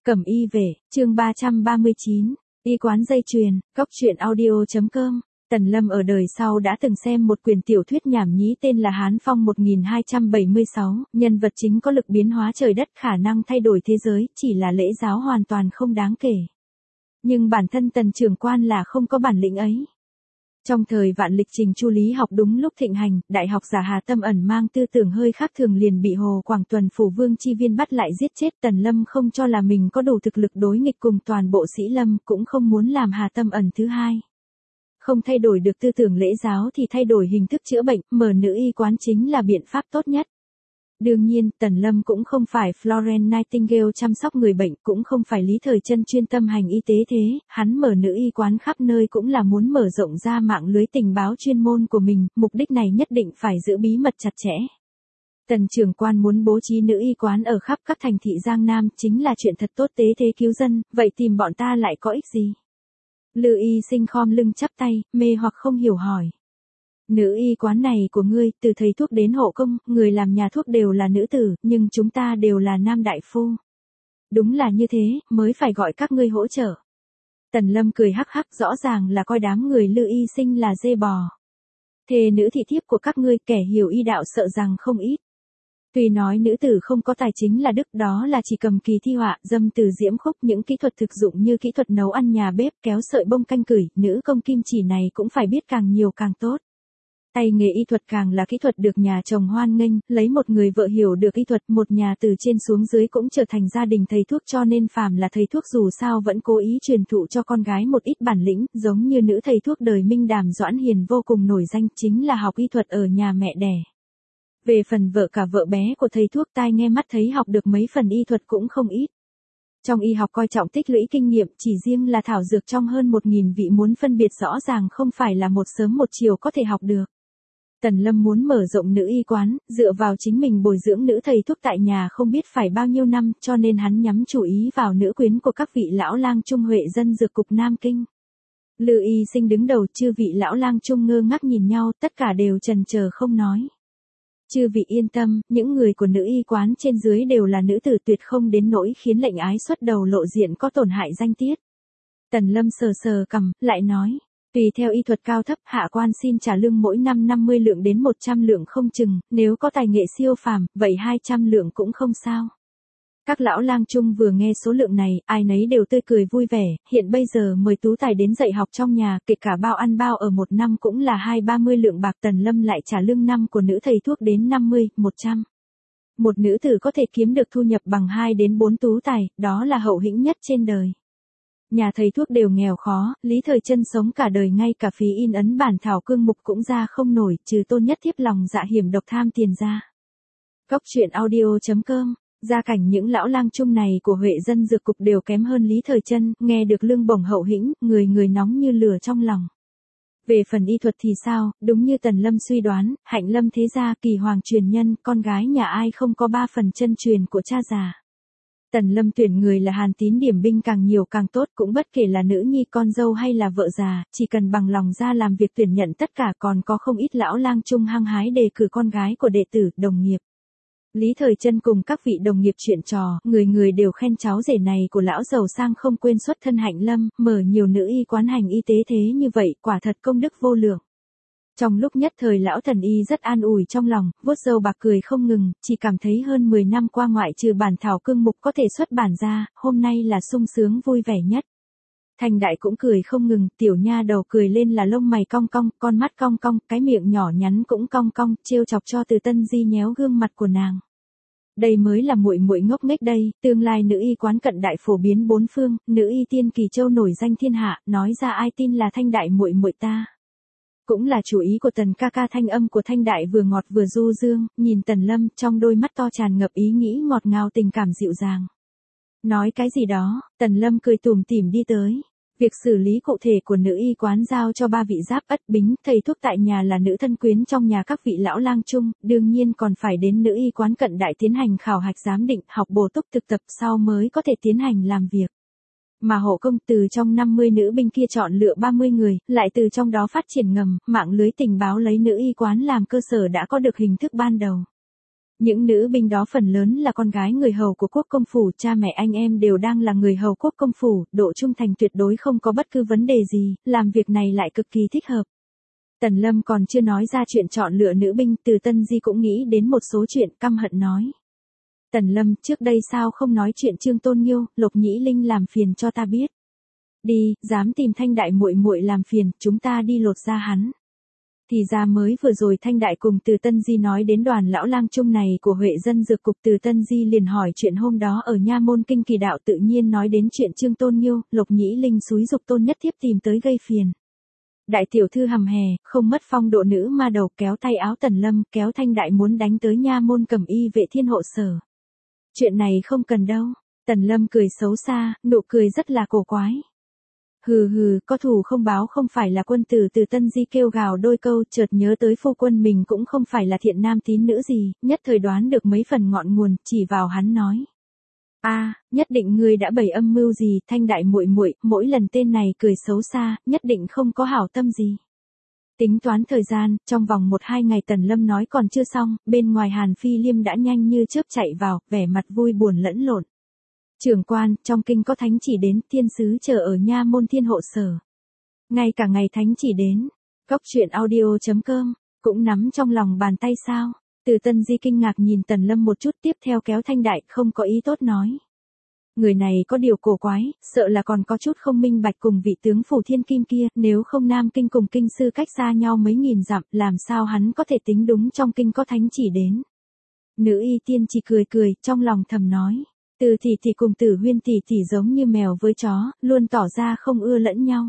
Cẩm y về, chương 339, y quán dây chuyền, góc truyện audio.com. Tần Lâm ở đời sau đã từng xem một quyển tiểu thuyết nhảm nhí tên là Hán Phong 1276, nhân vật chính có lực biến hóa trời đất, khả năng thay đổi thế giới, chỉ là lễ giáo hoàn toàn không đáng kể. Nhưng bản thân Tần trưởng quan là không có bản lĩnh ấy. Trong thời vạn lịch trình chu lý học đúng lúc thịnh hành, đại học giả Hà Tâm ẩn mang tư tưởng hơi khác thường liền bị Hồ Quảng Tuần phủ vương chi viên bắt lại giết chết. Tần Lâm không cho là mình có đủ thực lực đối nghịch cùng toàn bộ sĩ lâm, cũng không muốn làm Hà Tâm ẩn thứ hai. Không thay đổi được tư tưởng lễ giáo thì thay đổi hình thức chữa bệnh, mở nữ y quán chính là biện pháp tốt nhất. Đương nhiên, Tần Lâm cũng không phải Florence Nightingale chăm sóc người bệnh, cũng không phải Lý Thời Trân chuyên tâm hành y tế thế, hắn mở nữ y quán khắp nơi cũng là muốn mở rộng ra mạng lưới tình báo chuyên môn của mình, mục đích này nhất định phải giữ bí mật chặt chẽ. Tần trưởng quan muốn bố trí nữ y quán ở khắp các thành thị Giang Nam chính là chuyện thật tốt, tế thế cứu dân, vậy tìm bọn ta lại có ích gì? Lư Y Sinh khom lưng chắp tay, mê hoặc không hiểu hỏi. Nữ y quán này của ngươi, từ thầy thuốc đến hộ công, người làm nhà thuốc đều là nữ tử, nhưng chúng ta đều là nam đại phu. Đúng là như thế, mới phải gọi các ngươi hỗ trợ. Tần Lâm cười hắc hắc, rõ ràng là coi đám người Lư Y Sinh là dê bò. Thề nữ thị thiếp của các ngươi, kẻ hiểu y đạo sợ rằng không ít. Tuy nói nữ tử không có tài chính là đức, đó là chỉ cầm kỳ thi họa, dâm từ diễm khúc, những kỹ thuật thực dụng như kỹ thuật nấu ăn nhà bếp, kéo sợi bông canh cửi, nữ công kim chỉ này cũng phải biết càng nhiều càng tốt. Tay nghề y thuật càng là kỹ thuật được nhà chồng hoan nghênh, lấy một người vợ hiểu được y thuật, một nhà từ trên xuống dưới cũng trở thành gia đình thầy thuốc, cho nên phàm là thầy thuốc dù sao vẫn cố ý truyền thụ cho con gái một ít bản lĩnh, giống như nữ thầy thuốc đời Minh Đàm Doãn Hiền vô cùng nổi danh, chính là học y thuật ở nhà mẹ đẻ. Về phần vợ cả vợ bé của thầy thuốc, tai nghe mắt thấy học được mấy phần y thuật cũng không ít. Trong y học coi trọng tích lũy kinh nghiệm, chỉ riêng là thảo dược trong hơn 1000 vị muốn phân biệt rõ ràng không phải là một sớm một chiều có thể học được. Tần Lâm muốn mở rộng nữ y quán, dựa vào chính mình bồi dưỡng nữ thầy thuốc tại nhà không biết phải bao nhiêu năm, cho nên hắn nhắm chú ý vào nữ quyến của các vị lão lang trung Huệ dân dược cục Nam Kinh. Lư Y Sinh đứng đầu, chư vị lão lang trung ngơ ngác nhìn nhau, tất cả đều chần chờ không nói. Chư vị yên tâm, những người của nữ y quán trên dưới đều là nữ tử, tuyệt không đến nỗi khiến lệnh ái xuất đầu lộ diện có tổn hại danh tiết. Tần Lâm sờ sờ cằm, lại nói. Tùy theo y thuật cao thấp, hạ quan xin trả lương mỗi năm 50 lượng đến 100 lượng không chừng, nếu có tài nghệ siêu phàm, vậy 200 lượng cũng không sao. Các lão lang trung vừa nghe số lượng này, ai nấy đều tươi cười vui vẻ, hiện bây giờ mời tú tài đến dạy học trong nhà, kể cả bao ăn bao ở một năm cũng là 20-30 lượng bạc. Tần Lâm lại trả lương năm của nữ thầy thuốc đến 50, 100. Một nữ tử có thể kiếm được thu nhập bằng 2 đến 4 tú tài, đó là hậu hĩnh nhất trên đời. Nhà thầy thuốc đều nghèo khó, Lý Thời Trân sống cả đời ngay cả phí in ấn bản thảo cương mục cũng ra không nổi, trừ Tôn Nhất Thiếp lòng dạ hiểm độc tham tiền ra. Góc truyện audio.com. Gia cảnh những lão lang trung này của Huệ dân dược cục đều kém hơn Lý Thời Trân, nghe được lương bổng hậu hĩnh, người nóng như lửa trong lòng. Về phần y thuật thì sao, đúng như Tần Lâm suy đoán, Hạnh Lâm thế gia, Kỳ Hoàng truyền nhân, con gái nhà ai không có 3 phần chân truyền của cha già. Tần Lâm tuyển người là Hàn Tín điểm binh càng nhiều càng tốt, cũng bất kể là nữ nhi con dâu hay là vợ già, chỉ cần bằng lòng ra làm việc tuyển nhận tất cả. Còn có không ít lão lang trung hăng hái đề cử con gái của đệ tử, đồng nghiệp. Lý Thời Trân cùng các vị đồng nghiệp chuyện trò, người đều khen cháu rể này của lão giàu sang không quên xuất thân Hạnh Lâm, mở nhiều nữ y quán hành y tế thế như vậy, quả thật công đức vô lượng. Trong lúc nhất thời lão thần y rất an ủi trong lòng, vuốt râu bạc cười không ngừng, chỉ cảm thấy hơn 10 năm qua ngoại trừ bản thảo cương mục có thể xuất bản ra, hôm nay là sung sướng vui vẻ nhất. Thành Đại cũng cười không ngừng, tiểu nha đầu cười lên là lông mày cong cong, con mắt cong cong, cái miệng nhỏ nhắn cũng cong cong, trêu chọc cho Từ Tân Di nhéo gương mặt của nàng. Đây mới là muội muội ngốc nghếch đây, tương lai nữ y quán cận đại phổ biến bốn phương, nữ y tiên Kỳ Châu nổi danh thiên hạ, nói ra ai tin là Thanh Đại muội muội ta. Cũng là chủ ý của Tần ca ca. Thanh âm của Thanh Đại vừa ngọt vừa du dương, nhìn Tần Lâm, trong đôi mắt to tràn ngập ý nghĩ ngọt ngào tình cảm dịu dàng. Nói cái gì đó, Tần Lâm cười tủm tỉm đi tới. Việc xử lý cụ thể của nữ y quán giao cho 3 vị Giáp Ất Bính, thầy thuốc tại nhà là nữ thân quyến trong nhà các vị lão lang trung, đương nhiên còn phải đến nữ y quán cận đại tiến hành khảo hạch giám định, học bổ túc thực tập sau mới có thể tiến hành làm việc. Mà hộ công từ trong 50 nữ binh kia chọn lựa 30 người, lại từ trong đó phát triển ngầm, mạng lưới tình báo lấy nữ y quán làm cơ sở đã có được hình thức ban đầu. Những nữ binh đó phần lớn là con gái người hầu của quốc công phủ, cha mẹ anh em đều đang là người hầu quốc công phủ, độ trung thành tuyệt đối không có bất cứ vấn đề gì, làm việc này lại cực kỳ thích hợp. Tần Lâm còn chưa nói ra chuyện chọn lựa nữ binh, Từ Tân Di cũng nghĩ đến một số chuyện, căm hận nói. Tần Lâm, trước đây sao không nói chuyện Trương Tôn Nghiêu, Lục Nhĩ Linh làm phiền cho ta biết. Đi, dám tìm Thanh đại muội muội làm phiền, chúng ta đi lột da hắn. Thì ra mới vừa rồi Thanh đại cùng Từ Tân Di nói đến đoàn lão lang trung này của Huệ dân dược cục, Từ Tân Di liền hỏi chuyện hôm đó ở nha môn Kinh Kỳ đạo, tự nhiên nói đến chuyện Trương Tôn Nghiêu, Lục Nhĩ Linh xúi dục Tôn Nhất Thiếp tìm tới gây phiền. Đại tiểu thư hầm hè, không mất phong độ nữ ma đầu, kéo tay áo Tần Lâm, kéo Thanh đại muốn đánh tới nha môn Cẩm Y vệ thiên hộ sở. Chuyện này không cần đâu. Tần Lâm cười xấu xa, nụ cười rất là cổ quái. Hừ hừ, có thù không báo không phải là quân tử, Từ Tân Di kêu gào đôi câu, chợt nhớ tới phu quân mình cũng không phải là thiện nam tín nữ gì, nhất thời đoán được mấy phần ngọn nguồn, chỉ vào hắn nói. Nhất định ngươi đã bày âm mưu gì, Thanh đại muội muội, mỗi lần tên này cười xấu xa, nhất định không có hảo tâm gì. Tính toán thời gian, trong vòng 1-2 ngày Tần Lâm nói còn chưa xong, bên ngoài Hàn Phi Liêm đã nhanh như chớp chạy vào, vẻ mặt vui buồn lẫn lộn. Trưởng quan, trong kinh có thánh chỉ đến, thiên sứ chờ ở nha môn thiên hộ sở. Ngay cả ngày thánh chỉ đến, Góc Truyện Audio.com, cũng nắm trong lòng bàn tay sao? Từ Tân Di kinh ngạc nhìn Tần Lâm một chút, tiếp theo kéo Thanh đại, không có ý tốt nói. Người này có điều cổ quái, sợ là còn có chút không minh bạch cùng vị tướng phủ thiên kim kia, nếu không Nam Kinh cùng kinh sư cách xa nhau mấy nghìn dặm, làm sao hắn có thể tính đúng trong kinh có thánh chỉ đến. Nữ y tiên chỉ cười cười, trong lòng thầm nói. Từ tỷ tỷ cùng Tử Huyên tỷ tỷ giống như mèo với chó, luôn tỏ ra không ưa lẫn nhau.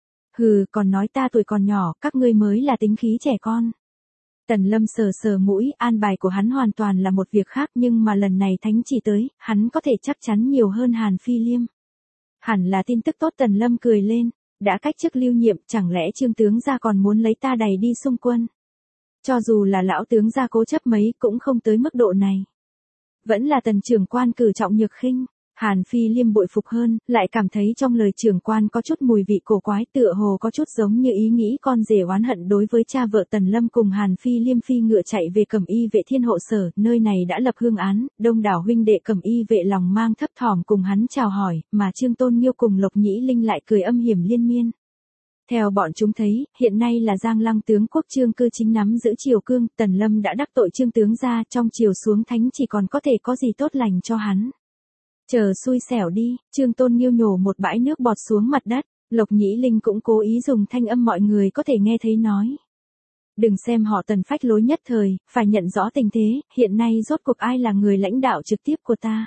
Hừ, còn nói ta tuổi còn nhỏ, các ngươi mới là tính khí trẻ con. Tần Lâm sờ sờ mũi, an bài của hắn hoàn toàn là một việc khác, nhưng mà lần này thánh chỉ tới, hắn có thể chắc chắn nhiều hơn Hàn Phi Liêm. Hẳn là tin tức tốt. Tần Lâm cười lên, đã cách chức lưu nhiệm, chẳng lẽ Trương tướng gia còn muốn lấy ta đày đi xung quân? Cho dù là lão tướng gia cố chấp mấy cũng không tới mức độ này. Vẫn là Tần trưởng quan cử trọng nhược khinh. Hàn Phi Liêm bội phục hơn, lại cảm thấy trong lời trưởng quan có chút mùi vị cổ quái, tựa hồ có chút giống như ý nghĩ con rể oán hận đối với cha vợ Tần Lâm. Cùng Hàn Phi Liêm phi ngựa chạy về Cẩm Y vệ thiên hộ sở, nơi này đã lập hương án, đông đảo huynh đệ Cẩm Y vệ lòng mang thấp thỏm cùng hắn chào hỏi, mà Trương Tôn Nghiêu cùng Lục Nhĩ Linh lại cười âm hiểm liên miên. Theo bọn chúng thấy, hiện nay là Giang Lăng tướng quốc Trương Cư Chính nắm giữ triều cương, Tần Lâm đã đắc tội Trương tướng gia, trong triều xuống thánh chỉ còn có thể có gì tốt lành cho hắn. Chờ xui xẻo đi, Trương Tôn Nghiêu nhổ một bãi nước bọt xuống mặt đất, Lục Nhĩ Linh cũng cố ý dùng thanh âm mọi người có thể nghe thấy nói. Đừng xem họ Tần phách lối nhất thời, phải nhận rõ tình thế, hiện nay rốt cuộc ai là người lãnh đạo trực tiếp của ta.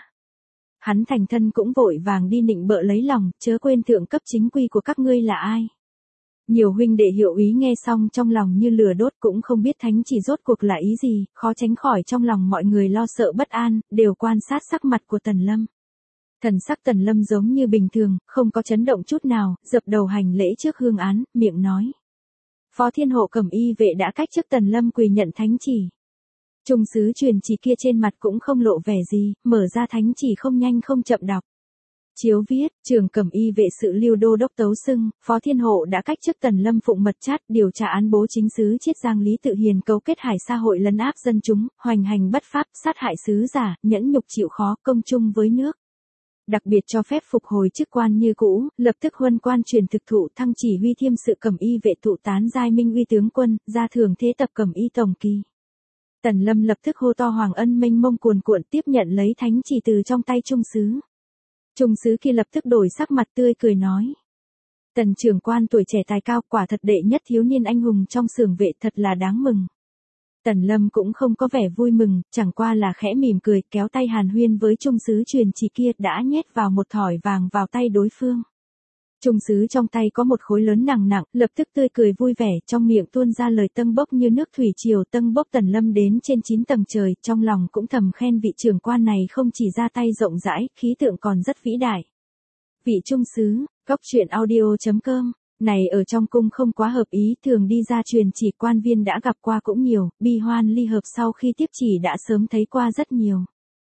Hắn thành thân cũng vội vàng đi nịnh bợ lấy lòng, chớ quên thượng cấp chính quy của các ngươi là ai. Nhiều huynh đệ hiệu úy nghe xong trong lòng như lửa đốt, cũng không biết thánh chỉ rốt cuộc là ý gì, khó tránh khỏi trong lòng mọi người lo sợ bất an, đều quan sát sắc mặt của Tần Lâm. Thần sắc Tần Lâm giống như bình thường, không có chấn động chút nào, dập đầu hành lễ trước hương án, miệng nói. Phó thiên hộ Cẩm Y vệ đã cách chức. Tần Lâm quỳ nhận thánh chỉ. Trung sứ truyền chỉ kia trên mặt cũng không lộ vẻ gì, mở ra thánh chỉ không nhanh không chậm đọc. Chiếu viết, trường Cẩm Y vệ sự Lưu Đô đốc tấu xưng, Phó thiên hộ đã cách chức. Tần Lâm phụng mật chát điều tra án bố chính sứ Chiết Giang Lý Tự Hiền cấu kết hải xã hội lấn áp dân chúng, hoành hành bất pháp, sát hại sứ giả, nhẫn nhục chịu khó, công chung với nước. Đặc biệt cho phép phục hồi chức quan như cũ, lập tức huân quan truyền thực thụ, thăng chỉ huy thiêm sự Cẩm Y vệ thụ tán giai minh uy tướng quân, gia thường thế tập Cẩm Y tổng kỳ. Tần Lâm lập tức hô to hoàng ân mênh mông cuồn cuộn, tiếp nhận lấy thánh chỉ từ trong tay trung sứ. Trung sứ kia lập tức đổi sắc mặt tươi cười nói. Tần trưởng quan tuổi trẻ tài cao, quả thật đệ nhất thiếu niên anh hùng trong xưởng vệ, thật là đáng mừng. Tần Lâm cũng không có vẻ vui mừng, chẳng qua là khẽ mỉm cười, kéo tay hàn huyên với trung sứ truyền chỉ kia, đã nhét vào một thỏi vàng vào tay đối phương. Trung sứ trong tay có một khối lớn nặng nặng, lập tức tươi cười vui vẻ, trong miệng tuôn ra lời tâng bốc như nước thủy triều tâng bốc. Tần Lâm đến trên 9 tầng trời, trong lòng cũng thầm khen vị trưởng quan này không chỉ ra tay rộng rãi, khí tượng còn rất vĩ đại. Vị trung sứ, Góc Truyện Audio.com, này ở trong cung không quá hợp ý, thường đi ra truyền chỉ quan viên đã gặp qua cũng nhiều, bi hoan ly hợp sau khi tiếp chỉ đã sớm thấy qua rất nhiều.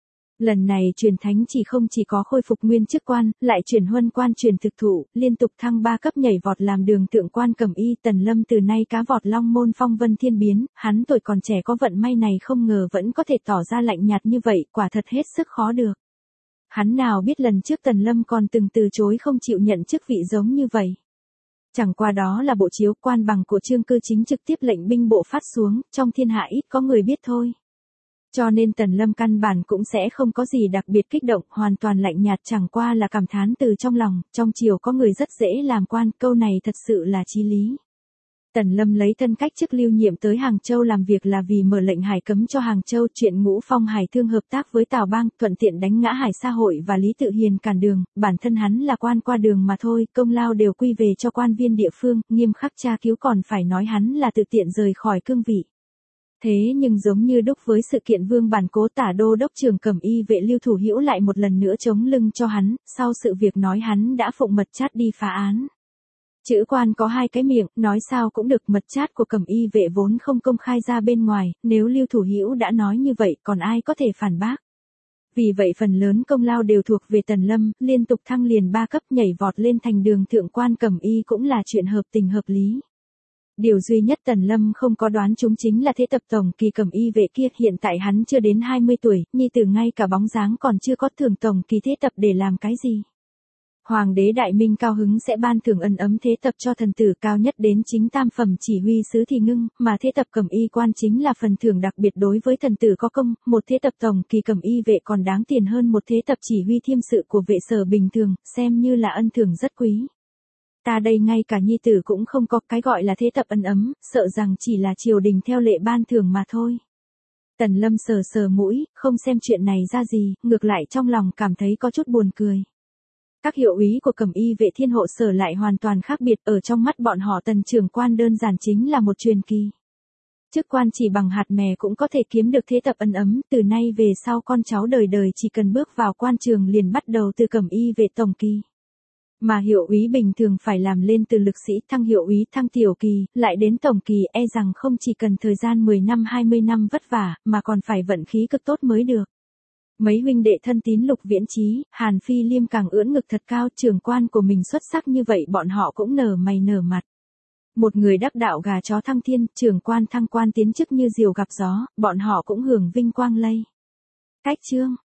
Lần này truyền thánh chỉ có khôi phục nguyên chức quan, lại chuyển huân quan truyền thực thụ, liên tục thăng 3 cấp nhảy vọt làm đường thượng quan Cẩm Y. Tần Lâm từ nay cá vọt long môn phong vân thiên biến, hắn tuổi còn trẻ có vận may này không ngờ vẫn có thể tỏ ra lạnh nhạt như vậy, quả thật hết sức khó được. Hắn nào biết lần trước Tần Lâm còn từng từ chối không chịu nhận chức vị giống như vậy. Chẳng qua đó là bộ chiếu quan bằng của Trương Cư Chính trực tiếp lệnh binh bộ phát xuống, trong thiên hạ ít có người biết thôi. Cho nên Tần Lâm căn bản cũng sẽ không có gì đặc biệt kích động, hoàn toàn lạnh nhạt, chẳng qua là cảm thán từ trong lòng, trong triều có người rất dễ làm quan, câu này thật sự là chí lý. Tần Lâm lấy thân cách chức lưu nhiệm tới Hàng Châu làm việc là vì mở lệnh hải cấm cho Hàng Châu, chuyện Ngũ Phong Hải Thương hợp tác với Tào Bang, thuận tiện đánh ngã Hải Sa Hội và Lý Tự Hiền cản đường, bản thân hắn là quan qua đường mà thôi, công lao đều quy về cho quan viên địa phương, nghiêm khắc tra cứu còn phải nói hắn là tự tiện rời khỏi cương vị. Thế nhưng giống như đúc với sự kiện Vương Bản Cố, Tả Đô đốc trưởng Cẩm Y vệ Lưu Thủ Hữu lại một lần nữa chống lưng cho hắn, sau sự việc nói hắn đã phụng mật chát đi phá án. Chữ quan có 2 cái miệng, nói sao cũng được, mật chát của Cẩm Y vệ vốn không công khai ra bên ngoài, nếu Lưu Thủ Hữu đã nói như vậy còn ai có thể phản bác. Vì vậy phần lớn công lao đều thuộc về Tần Lâm, liên tục thăng liền 3 cấp nhảy vọt lên thành đường thượng quan Cẩm Y cũng là chuyện hợp tình hợp lý. Điều duy nhất Tần Lâm không có đoán chúng chính là thế tập tổng kỳ Cẩm Y vệ kia, hiện tại hắn chưa đến 20 tuổi, nhi tử ngay cả bóng dáng còn chưa có, thường tổng kỳ thế tập để làm cái gì. Hoàng đế Đại Minh cao hứng sẽ ban thưởng ân ấm thế tập cho thần tử, cao nhất đến chính tam phẩm chỉ huy sứ thì ngưng, mà thế tập Cẩm Y quan chính là phần thưởng đặc biệt đối với thần tử có công, một thế tập tổng kỳ Cẩm Y vệ còn đáng tiền hơn một thế tập chỉ huy thiêm sự của vệ sở bình thường, xem như là ân thưởng rất quý. Ta đây ngay cả nhi tử cũng không có, cái gọi là thế tập ân ấm, sợ rằng chỉ là triều đình theo lệ ban thưởng mà thôi. Tần Lâm sờ sờ mũi, không xem chuyện này ra gì, ngược lại trong lòng cảm thấy có chút buồn cười. Các hiệu úy của Cẩm Y vệ Thiên Hộ Sở lại hoàn toàn khác biệt, ở trong mắt bọn họ Tần trưởng quan đơn giản chính là một truyền kỳ. Chức quan chỉ bằng hạt mè cũng có thể kiếm được thế tập ân ấm, từ nay về sau con cháu đời đời chỉ cần bước vào quan trường liền bắt đầu từ Cẩm Y vệ tổng kỳ. Mà hiệu úy bình thường phải làm lên từ lực sĩ, thăng hiệu úy, thăng tiểu kỳ, lại đến tổng kỳ, e rằng không chỉ cần thời gian 10 năm 20 năm vất vả, mà còn phải vận khí cực tốt mới được. Mấy huynh đệ thân tín Lục Viễn Chí, Hàn Phi Liêm càng ưỡn ngực thật cao, trưởng quan của mình xuất sắc như vậy bọn họ cũng nở mày nở mặt. Một người đắc đạo gà chó thăng thiên, trưởng quan thăng quan tiến chức như diều gặp gió, bọn họ cũng hưởng vinh quang lây. Cách chương